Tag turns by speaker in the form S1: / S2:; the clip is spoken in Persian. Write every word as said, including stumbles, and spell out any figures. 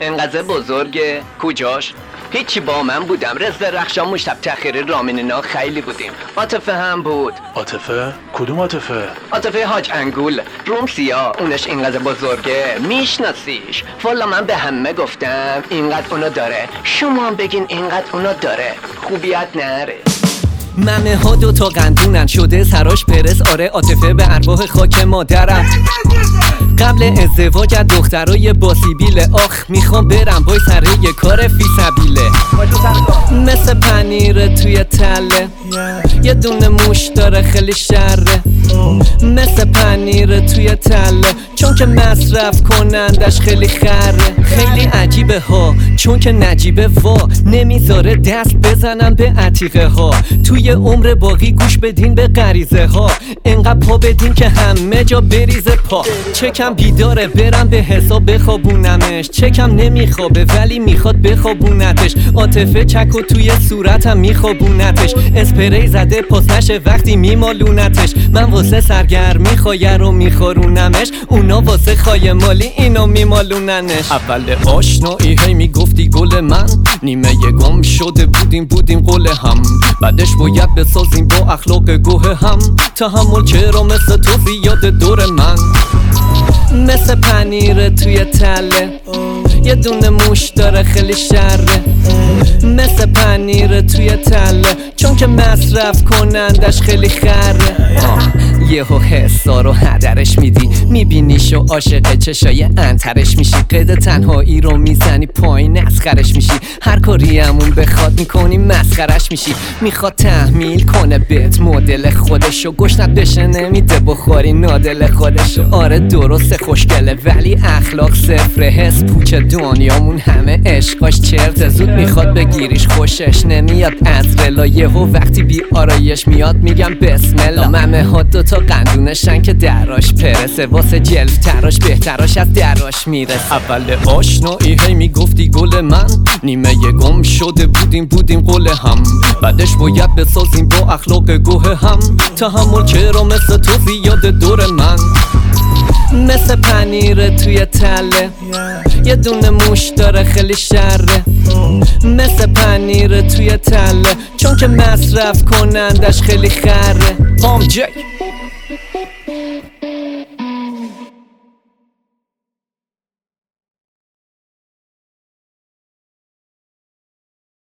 S1: انقدر بزرگه؟ کجاش؟ هیچی با من بودم. رزق رخشان مشتب تخیری رامین اینا خیلی بودیم. عاطفه هم بود.
S2: عاطفه؟ کدوم عاطفه؟
S1: عاطفه حاج انگول روم سیاه. اونش اینقدر بزرگه میشناسیش. والا من به همه گفتم اینقدر اونو داره، شما هم بگین اینقدر اونو داره، خوبیت نره.
S3: ممه ها دوتا قندونن شده سراش پرس. آره عاطفه به ارواح خاک مادرم. قبل ازدواج از دخترای با سیبیله. آخ میخوام برم بای سر یه کار فی سبیله. مثل پنیر توی تله، یه دونه موش داره خیلی شره. مثل پنیر توی تله چون که مصرف کنندش خیلی خره. خیلی عجیبه ها چون که نجیبه وا، نمیذاره دست بزنم به عتیقه ها. توی عمر باقی گوش بدین به غریزه ها، انقدر پا بدین که همه جا بریزه پا. چکم بیداره برم به حساب بخوابونمش، چکم نمیخوابه ولی میخواد بخوابونتش. عاطفه چکو توی صورتم میخوابونتش، اسپری زده پاس نشه وقتی میمالونتش. من واسه سرگرمی خایه رو میخورونمش، اونا واسه خای مالی اینو میمالوننش. اول آشنایی هی میگفتی گل من، نیمه گم شده بودیم بودیم قول هم. بعدش باید بسازیم با اخلاق گوه هم، تحمل چرا مثل تو زیاده دور من. مثل پنیر توی تله، یه دونه موش داره خیلی شره. مثل پنیر توی تله چون که مصرف کنندش خیلی خره. یهو حسا رو هدرش میدی، میبینیش و عاشق چشای انترش میشی. قید تنهایی رو میزنی پایین اسخرش میشی، هر کاری همون بخواد میکنی مسخرش میشی. میخواد تحمیل کنه بهت مدل خودشو، گشنت بشه نمیده بخوری نادل خودشو. آره درسته خوشگله ولی اخلاق صفره، حس پوچ دنیامون همه عشقاش چرته. زود میخواد بگیریش خوشش نمیاد از رلا، یهو وقتی بی آرایش میاد میگم بسم الله. ممه ها دوتا قندونشن که دراش پرسه، واسه جلف تراش بهتراش از دراش میرسه. اول آشنایی هی میگفتی گل من، نیمه گم شده بودیم بودیم قول هم. بعدش باید بسازیم با اخلاق گوه هم، تحمل چرا مثل تو زیاده دور من. مثل پنیر توی تله، یه دونه موش داره خیلی شره. مثل پنیر توی تله چون که مصرف کنندش خیلی خره. پام جک